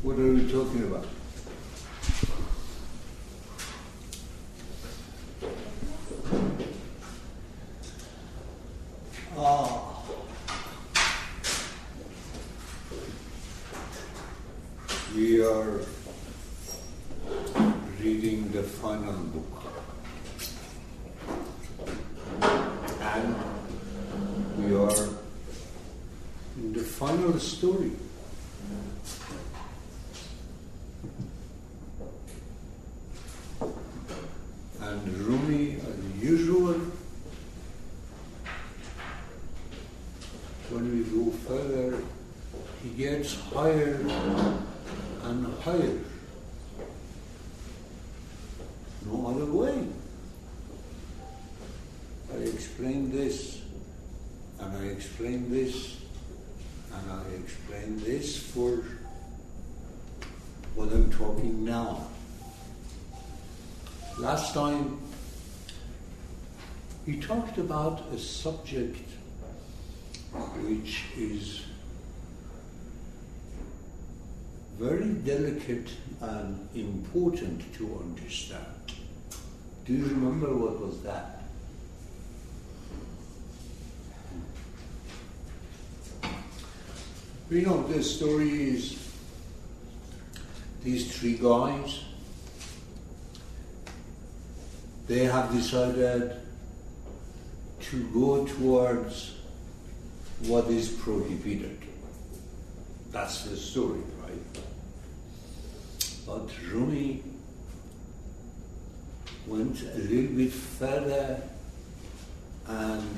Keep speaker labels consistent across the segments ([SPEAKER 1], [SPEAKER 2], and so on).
[SPEAKER 1] What are we talking about? We are reading the final book, and we are in the final story. And Rumi, as usual, when we go further, he gets higher and higher. No other way. I explain this, and I explain this, and I explain this for what I'm talking now. Last time, he talked about a subject which is very delicate and important to understand. Do you remember what was that? You know, the story is these three guys, they have decided to go towards what is prohibited. That's the story, right? But Rumi went a little bit further and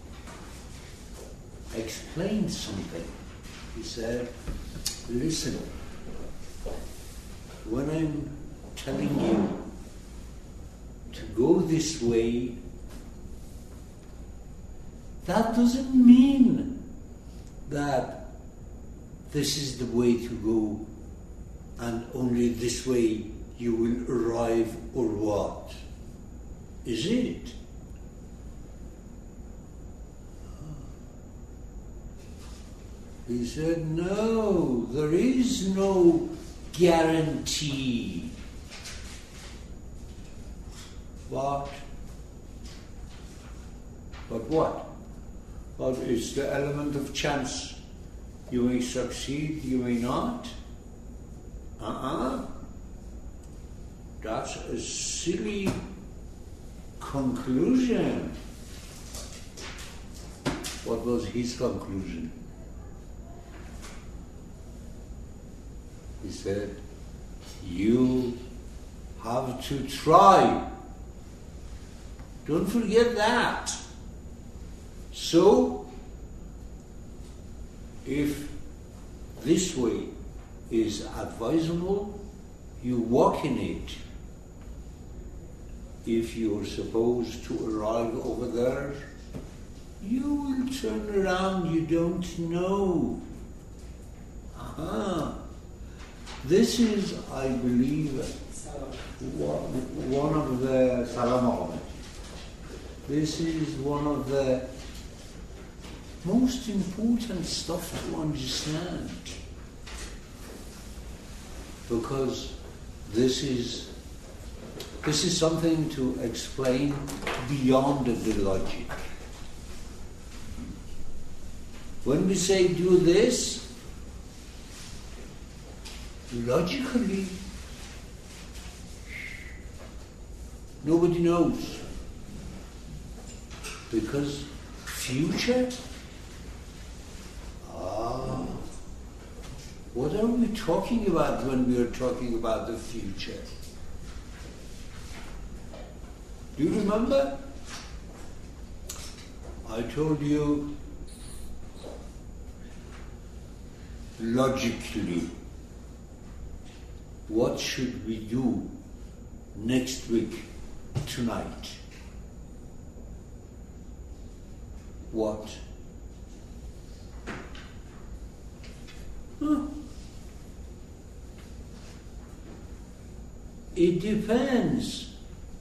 [SPEAKER 1] explained something. He said, listen, when I'm telling you to go this way, that doesn't mean that this is the way to go and only this way you will arrive, or what? Is it? He said, no, there is no guarantee. But what? But it's the element of chance. You may succeed, you may not. That's a silly conclusion. What was his conclusion? He said, you have to try. Don't forget that. So, if this way is advisable, you walk in it. If you're supposed to arrive over there, you will turn around, you don't know. This is, I believe, one of the Salam Ahmed. This is one of the most important stuff to understand, because this is something to explain beyond the logic. When we say do this, logically, nobody knows. Because future? What are we talking about when we are talking about the future? Do you remember? I told you, logically, what should we do next week, tonight? What? It depends.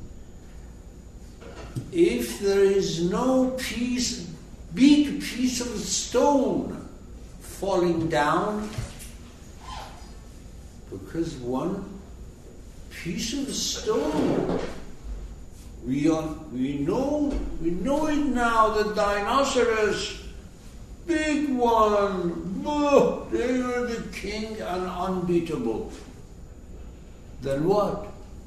[SPEAKER 1] If there is no big piece of stone falling down, Because one piece of stone, we know it now, the Dinosaurus, big one, they were the king and unbeatable. Then what?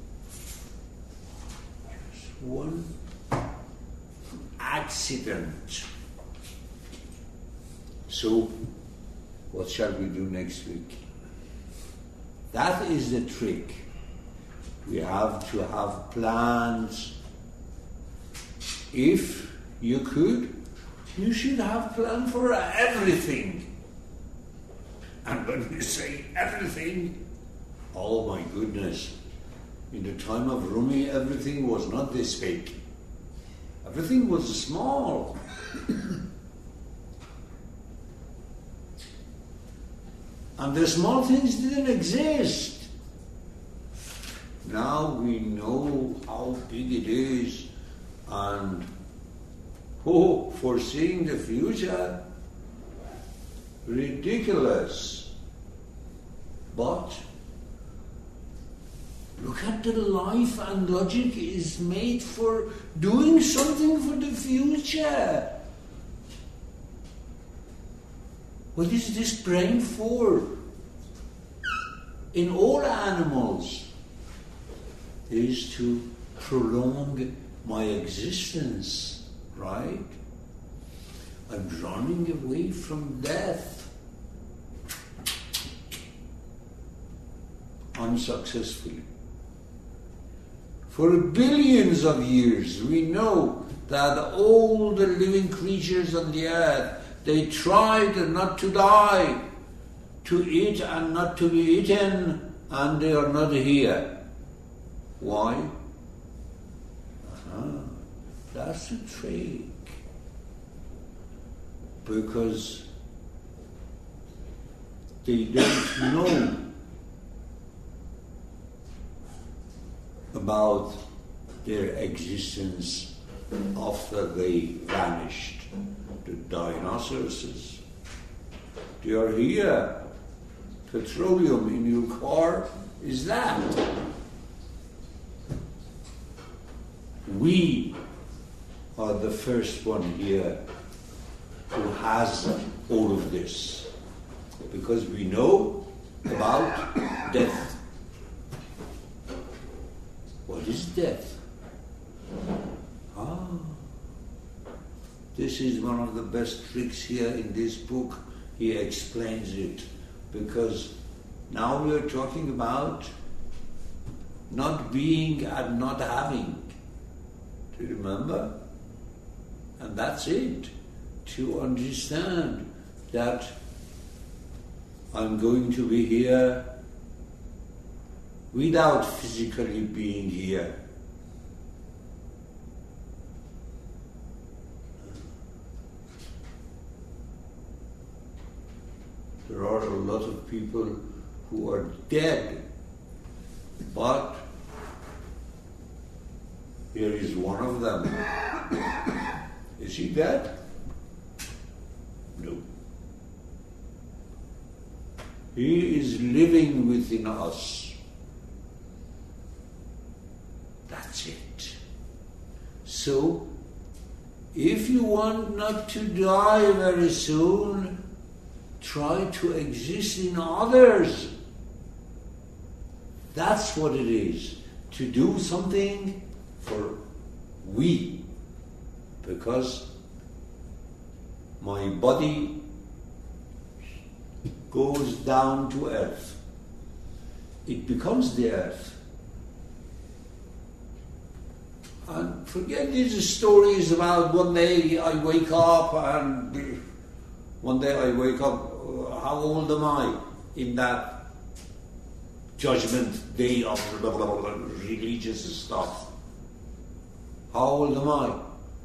[SPEAKER 1] Just one accident. So, what shall we do next week? That is the trick. We have to have plans. If you could, you should have plan for everything. And when we say everything, oh my goodness, in the time of Rumi, everything was not this big. Everything was small. And the small things didn't exist. Now we know how big it is, and foreseeing the future, ridiculous. But look at the life, and logic is made for doing something for the future. What is this brain for? In all animals, is to prolong my existence, right? I'm running away from death. Unsuccessfully. For billions of years, we know that all the living creatures on the earth, they tried not to die, to eat and not to be eaten, and they are not here. Why? That's the trick. Because they don't know about their existence after they vanished. The dinosaurs, they are here. Petroleum in your car is that. We are the first one here who has all of this, because we know about death. What is death? This is one of the best tricks here in this book. He explains it, because now we are talking about not being and not having. Do you remember? And that's it. To understand that I'm going to be here without physically being here. There are a lot of people who are dead, but here is one of them. Is he dead? No. He is living within us. That's it. So, if you want not to die very soon, try to exist in others. That's what it is. To do something for we. Because my body goes down to earth. It becomes the earth. And forget these stories about one day I wake up and one day I wake up, how old am I in that judgment day of religious stuff? How old am I?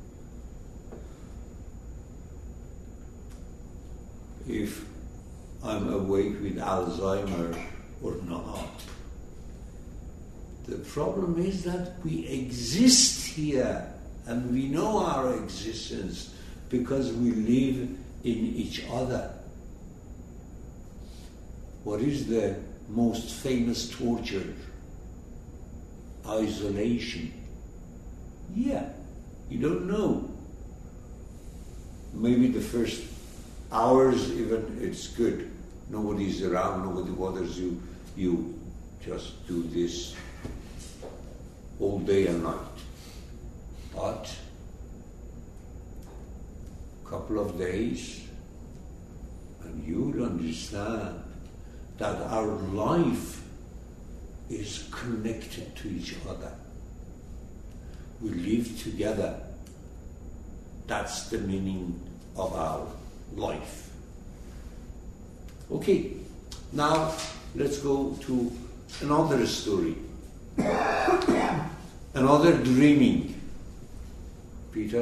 [SPEAKER 1] If I'm awake with Alzheimer or not. The problem is that we exist here and we know our existence because we live in each other. What is the most famous torture? Isolation. Yeah, you don't know. Maybe the first hours even it's good. Nobody's around, nobody bothers you. You just do this all day and night. But a couple of days and you'll understand that our life is connected to each other. We live together. That's the meaning of our life. Okay, now let's go to another story. Another dreaming. Peter?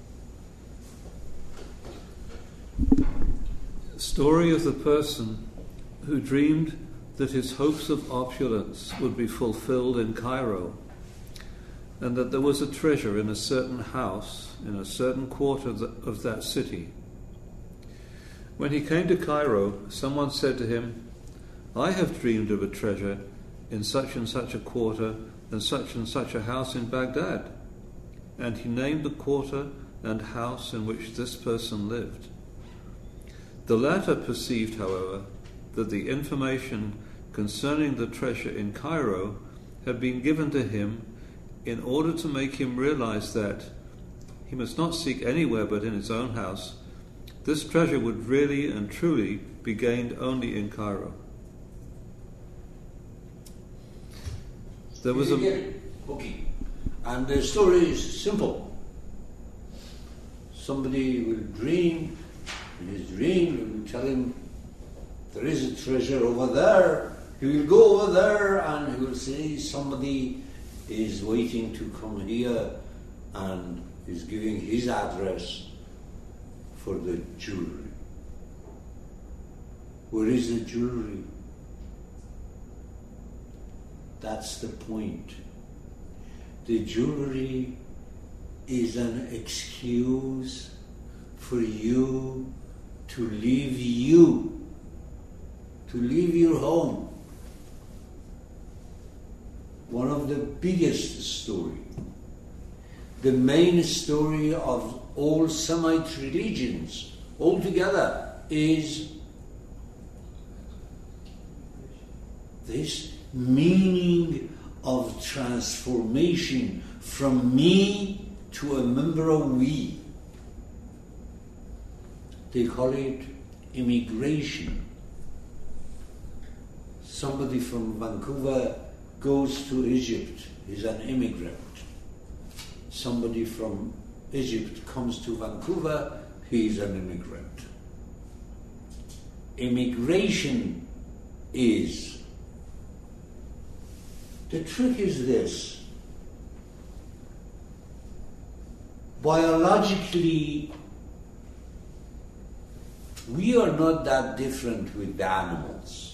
[SPEAKER 2] Story of the person who dreamed that his hopes of opulence would be fulfilled in Cairo, and that there was a treasure in a certain house in a certain quarter of that city. When he came to Cairo, someone said to him, "I have dreamed of a treasure in such and such a quarter and such a house in Baghdad." And he named the quarter and house in which this person lived. The latter perceived, however, that the information concerning the treasure in Cairo had been given to him in order to make him realize that he must not seek anywhere but in his own house. This treasure would really and truly be gained only in Cairo. There was
[SPEAKER 1] Okay. And the story is simple. Somebody will dream, in his dream he will tell him, there is a treasure over there. He will go over there and he will say, somebody is waiting to come here and is giving his address for the jewelry. Where is the jewelry? That's the point. The jewelry is an excuse for you to leave your home. One of the biggest story, the main story of all Semite religions altogether is this meaning of transformation from me to a member of we. They call it immigration. Somebody from Vancouver goes to Egypt, he's an immigrant. Somebody from Egypt comes to Vancouver, he's an immigrant. Immigration is, the trick is this: biologically, we are not that different with the animals.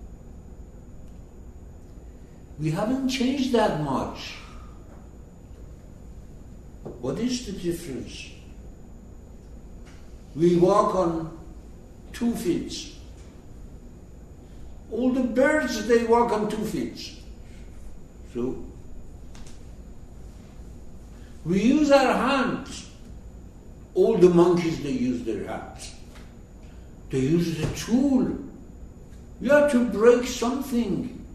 [SPEAKER 1] We haven't changed that much. What is the difference? We walk on 2 feet. All the birds, they walk on 2 feet. So, we use our hands. All the monkeys, they use their hands. They use the tool. You have to break something.